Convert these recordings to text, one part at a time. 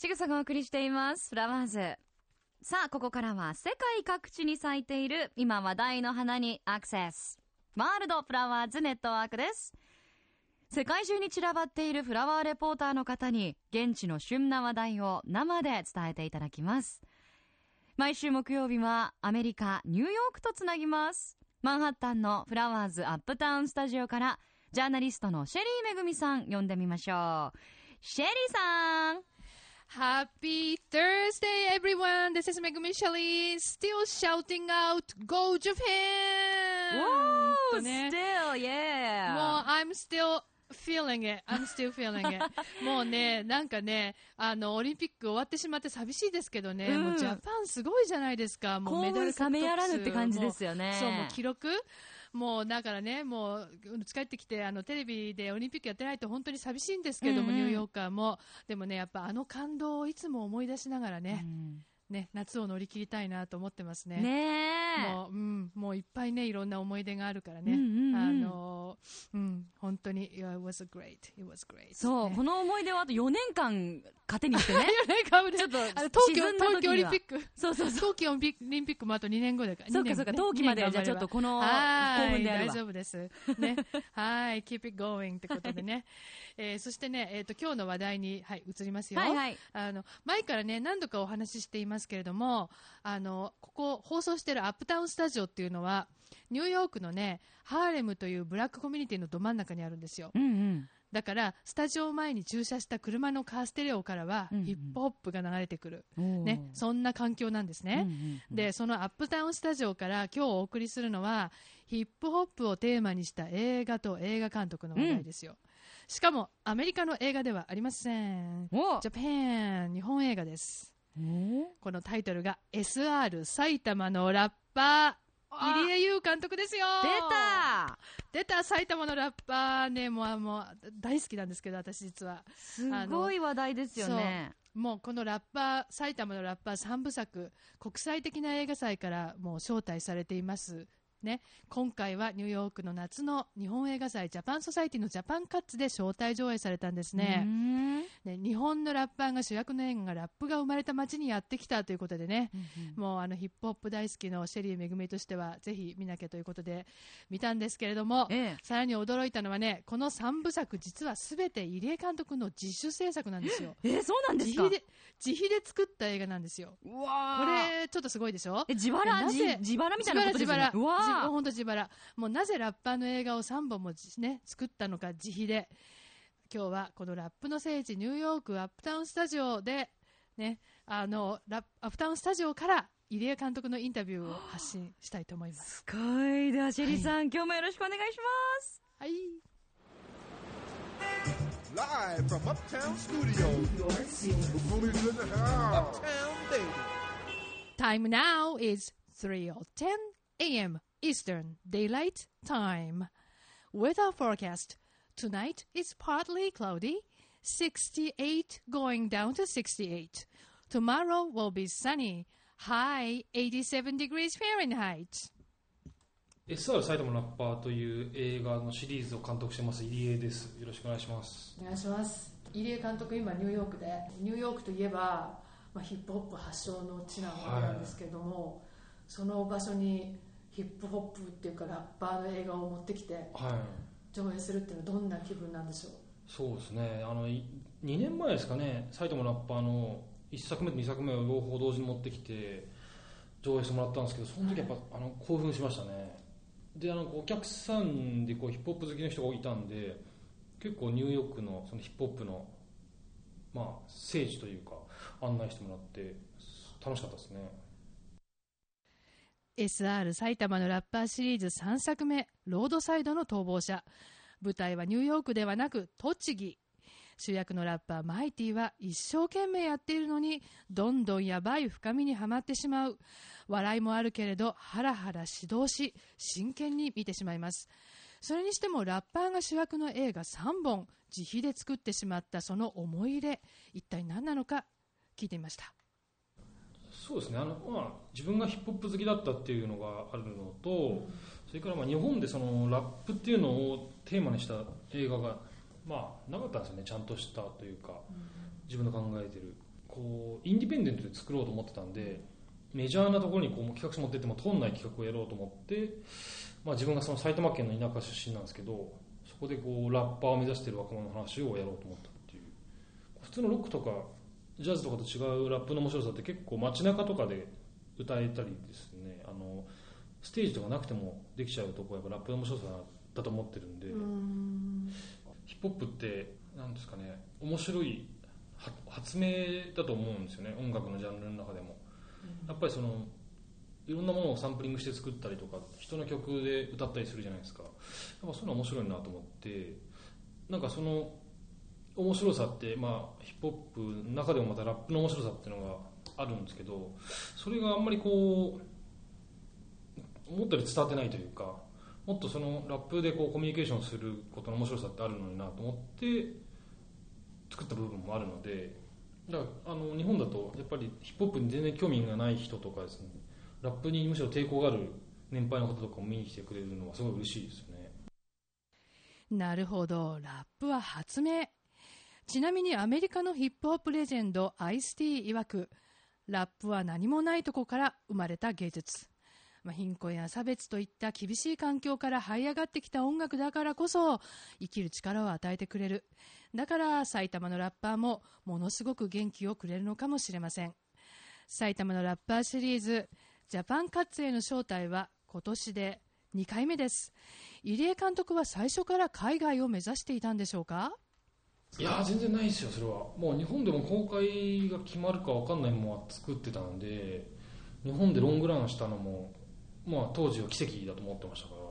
ちぐさがお送りしていますフラワーズ。さあここからは世界各地に咲いている今話題の花にアクセス、ワールドフラワーズネットワークです。世界中に散らばっているフラワーレポーターの方に現地の旬な話題を生で伝えていただきます。毎週木曜日はアメリカニューヨークとつなぎます。マンハッタンのフラワーズアップタウンスタジオからジャーナリストのシェリーめぐみさん呼んでみましょう。シェリーさん、 Happy Thursday, everyone. This is Megumi Shelley, still shouting out, Go Japan! Whoa, ね、 still, yeah. もう、I'm still feeling it. I'm still feeling it. もうね、なんかね、オリンピック終わってしまって寂しいですけどね、もうジャパンすごいじゃないですか。もうメダル獲得数興奮冷めやらぬって感じですよね。 そう、もう記録もうだからね、もう帰ってきてテレビでオリンピックやってないと本当に寂しいんですけども、ニューヨーカーもでもね、やっぱ感動をいつも思い出しながらね、ね、夏を乗り切りたいなと思ってますね。もういっぱいね、いろんな思い出があるからね。本当に it was great. そう、ね、この思い出はあと4年間糧にしてね。 ちょっと東京オリンピック、冬季オリンピックもあと2年後だから。 そうか冬季までじゃあちょっとこの興奮であるわ。 大丈夫ですね。はい、keep it going ってことでね。そしてね、今日の話題に移りますよ。前からね、何度かお話ししていますけれども、ここ放送しているアップタウンスタジオっていうのはニューヨークのね、ハーレムというブラックコミュニティのど真ん中にあるんですよ。だからスタジオ前に駐車した車のカーステレオからはヒップホップが流れてくる、ね、そんな環境なんですね。で、そのアップタウンスタジオから今日お送りするのはヒップホップをテーマにした映画と映画監督の話題ですよ。しかもアメリカの映画ではありません。ジャパン、日本映画です。このタイトルが SR 埼玉のラッパー入江優監督ですよ。出た埼玉のラッパーね、もう大好きなんですけど、私実はすごい話題ですよね。 もうこのラッパー、埼玉のラッパー3部作、国際的な映画祭からもう招待されていますね。今回はニューヨークの夏の日本映画祭ジャパンソサイティのジャパンカッツで招待上映されたんですね。日本のラッパーが主役の映画がラップが生まれた街にやってきたということでね、もうヒップホップ大好きのシェリーめぐみとしてはぜひ見なきゃということで見たんですけれども、さらに驚いたのはね、この3部作実は全て入江監督の自主制作なんですよ。 そうなんですか。 自費で作った映画なんですよ。これちょっとすごいでしょ。 自腹みたいなことですよね。 本当自腹。もうなぜラッパーの映画を3本もね作ったのか自費で。今日はこのラップの聖地ニューヨークアップタウンスタジオでね、アップタウンスタジオから入江監督のインタビューを発信したいと思います。 すごい。ではシェリーさん、今日もよろしくお願いします。 はい。 Live from Uptown Studios. Movies in the house. Uptown baby. Time now is 3:10 a.m. Eastern Daylight Time. Weather forecast. Tonight is partly cloudy, 68 going down to 68. Tomorrow will be sunny, high 87 degrees Fahrenheit. SR 埼玉のラッパーという映画のシリーズを監督してます入江です。よろしくお願いします。 お願いします。入江監督、今ニューヨークで、ニューヨークといえば、ヒップホップ発祥の地なわけなんですけれども、その場所にヒップホップっていうかラッパーの映画を持ってきて、上映するっていうのはどんな気分なんでしょう。 そうですね、2年前ですかね、埼玉のラッパーの1作目と2作目を両方同時に持ってきて上映してもらったんですけど、その時やっぱ興奮しましたね。でお客さんでヒップホップ好きの人がいたんで、結構ニューヨークのそのヒップホップの聖地というか案内してもらって楽しかったですね。 SR 埼玉のラッパーシリーズ3作目、ロードサイドの逃亡者。舞台はニューヨークではなく栃木。主役のラッパーマイティは一生懸命やっているのにどんどんやばい深みにはまってしまう。笑いもあるけれどハラハラ指導し真剣に見てしまいます。それにしてもラッパーが主役の映画3本自費で作ってしまったその思い入れ、一体何なのか聞いてみました。 そうですね、自分がヒップホップ好きだったっていうのがあるのと、それから日本でそのラップっていうのをテーマにした映画がなかったんですよね。ちゃんとしたというか、自分の考えてるこうインディペンデントで作ろうと思ってたんで、メジャーなところにこう企画書持ってっても通んない企画をやろうと思って、自分がその埼玉県の田舎出身なんですけど、そこでこうラッパーを目指している若者の話をやろうと思ったっていう。普通のロックとかジャズとかと違うラップの面白さって結構街中とかで歌えたりですね、ステージとかなくてもできちゃうところがやっぱラップの面白さだと思ってるんで、ヒップホップってなんですかね、面白い発明だと思うんですよね、音楽のジャンルの中でも。やっぱりそのいろんなものをサンプリングして作ったりとか、人の曲で歌ったりするじゃないですか。やっぱそういうの面白いなと思って、なんかその面白さって、ヒップホップの中でもまたラップの面白さっていうのがあるんですけど、それがあんまりこう思ったより伝わってないというか、もっとそのラップでこうコミュニケーションすることの面白さってあるのになと思って作った部分もあるので、だから日本だとやっぱりヒップホップに全然興味がない人とかですね、ラップにむしろ抵抗がある年配の方とかも見に来てくれるのはすごい嬉しいですね。 なるほど、ラップは発明。ちなみにアメリカのヒップホップレジェンドアイスティ曰く、ラップは何もないとこから生まれた芸術。貧困や差別といった厳しい環境から這い上がってきた音楽だからこそ生きる力を与えてくれる。だから埼玉のラッパーもものすごく元気をくれるのかもしれません。埼玉のラッパーシリーズジャパンカッツへの招待は今年で2回目です。入江監督は最初から海外を目指していたんでしょうか？ いや全然ないですよ。それはもう日本でも公開が決まるか分かんないものは作ってたんで、日本でロングランしたのも当時は奇跡だと思ってましたから、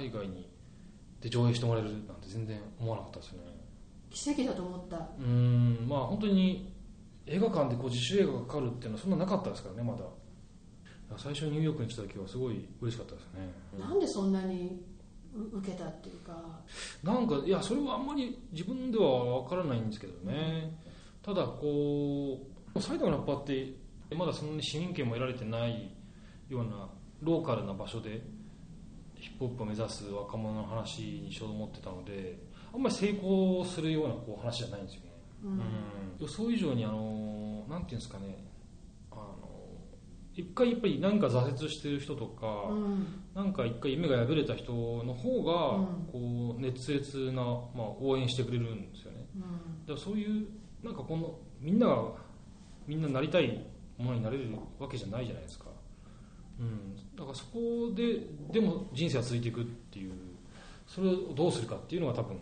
海外にで上映してもらえるなんて全然思わなかったですね。 奇跡だと思った。 本当に映画館でこう自主映画がかかるっていうのはそんななかったですからね。まだ最初にニューヨークに来た時はすごい嬉しかったですね。 なんでそんなに受けたっていうか、 なんかいやそれはあんまり自分では分からないんですけどね。ただこう埼玉のラッパーってまだそんなに市民権も得られてないようなローカルな場所でヒップホップを目指す若者の話にちょうど思ってたので、あんまり成功するようなこう話じゃないんですよね。予想以上になんていうんですかね、一回やっぱり何か挫折してる人とか、なんか一回夢が破れた人の方がこう熱烈な、応援してくれるんですよね。だからそういうなんかこのみんななりたいものになれるわけじゃないじゃないですか。だからそこででも人生は続いていくっていう、それをどうするかっていうのは多分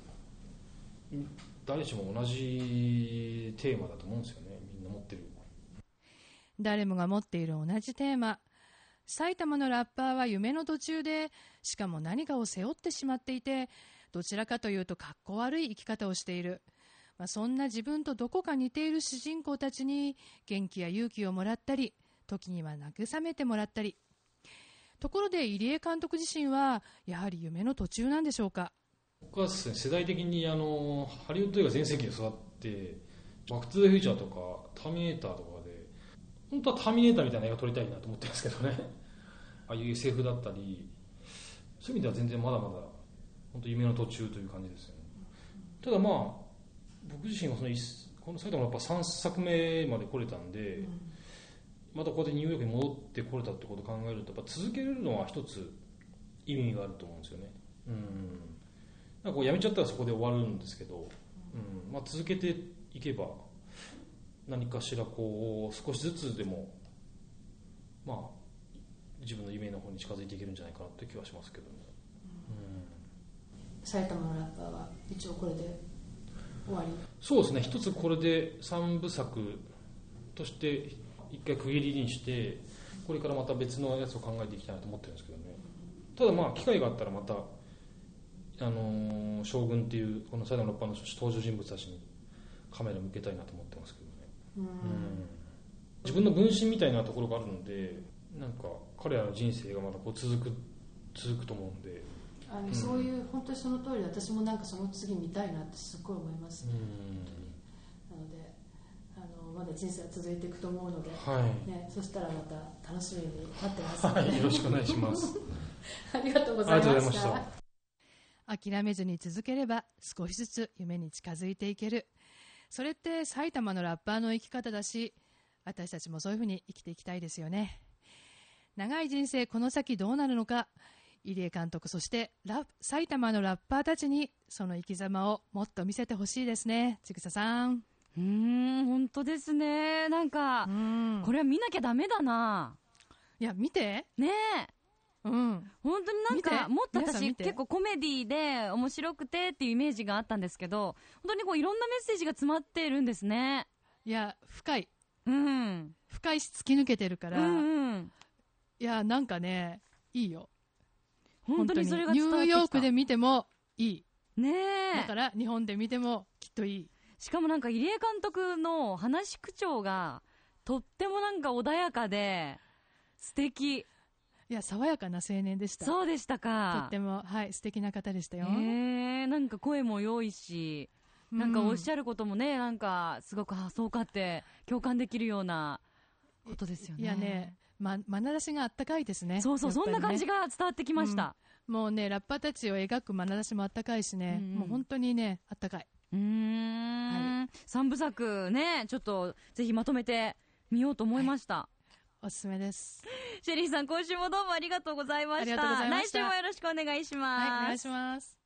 誰しも同じテーマだと思うんですよね。みんな持ってる、 誰もが持っている同じテーマ。埼玉のラッパーは夢の途中で、しかも何かを背負ってしまっていて、どちらかというとかっこ悪い生き方をしている。そんな自分とどこか似ている主人公たちに元気や勇気をもらったり、時には慰めてもらったり。ところで入江監督自身はやはり夢の途中なんでしょうか？ 僕はですね、世代的にハリウッド映画全盛期で育って、バック・トゥ・ザ・フューチャーとかターミネーターとかで本当はターミネーターみたいな映画撮りたいなと思ってるんですけどね。ああいう SF だったり、そういう意味では全然まだまだ本当夢の途中という感じですよね。ただ僕自身はこの埼玉のやっぱ3作目まで来れたんで、またここでニューヨークに戻ってこれたってことを考えると、やっぱ続けるのは一つ意味があると思うんですよね。なんかこうやめちゃったらそこで終わるんですけど、続けていけば何かしらこう少しずつでも自分の夢の方に近づいていけるんじゃないかなという気はしますけどね。 埼玉のラッパーは一応これで終わり？ そうですね、一つこれで3部作として一回区切りにして、これからまた別のやつを考えていきたいなと思ってるんですけどね。ただ機会があったらまた将軍っていうこの埼玉のラッパーの登場人物たちにカメラ向けたいなと思ってますけどね。自分の分身みたいなところがあるので、なんか彼らの人生がまたこう続くと思うんで、 そういう本当にその通りで、私もなんかその次見たいなってすっごい思いますね。なのでまだ人生は続いていくと思うので、そしたらまた楽しみに待ってますので、 よろしくお願いしますありがとうございました。諦めずに続ければ少しずつ夢に近づいていける。 それって埼玉のラッパーの生き方だし、私たちもそういうふうに生きていきたいですよね。長い人生この先どうなるのか、入江監督、そして埼玉のラッパーたちにその生き様をもっと見せてほしいですね。ちぐささん。 本当ですね。なんか、これは見なきゃダメだな。 いや、見て。 ねえ。本当になんか、もっと私結構コメディで面白くてっていうイメージがあったんですけど、本当にこういろんなメッセージが詰まってるんですね。 いや、深い。深いし突き抜けてるから。いや、なんかね、いいよ。 本当にそれが伝わってきた。 ニューヨークで見てもいい。 ねえ。 だから日本で見てもきっといい。 しかもなんか入江監督の話し口調がとってもなんか穏やかで素敵。 いや、爽やかな青年でした。 そうでしたか。 とっても、はい、素敵な方でしたよ。 なんか声も良いし、なんかおっしゃることもね、なんかすごくそうかって共感できるようなことですよね。 いやね、眼差しがあったかいですね。 そうそう、そんな感じが伝わってきました。 もうね、ラッパーたちを描く眼差しもあったかいしね、もう本当にね、あったかい。 3部作ね、ちょっとぜひまとめてみようと思いました。 おすすめです。 シェリーさん、今週もどうもありがとうございました。 ありがとうございました。 来週もよろしくお願いします。 はい、お願いします。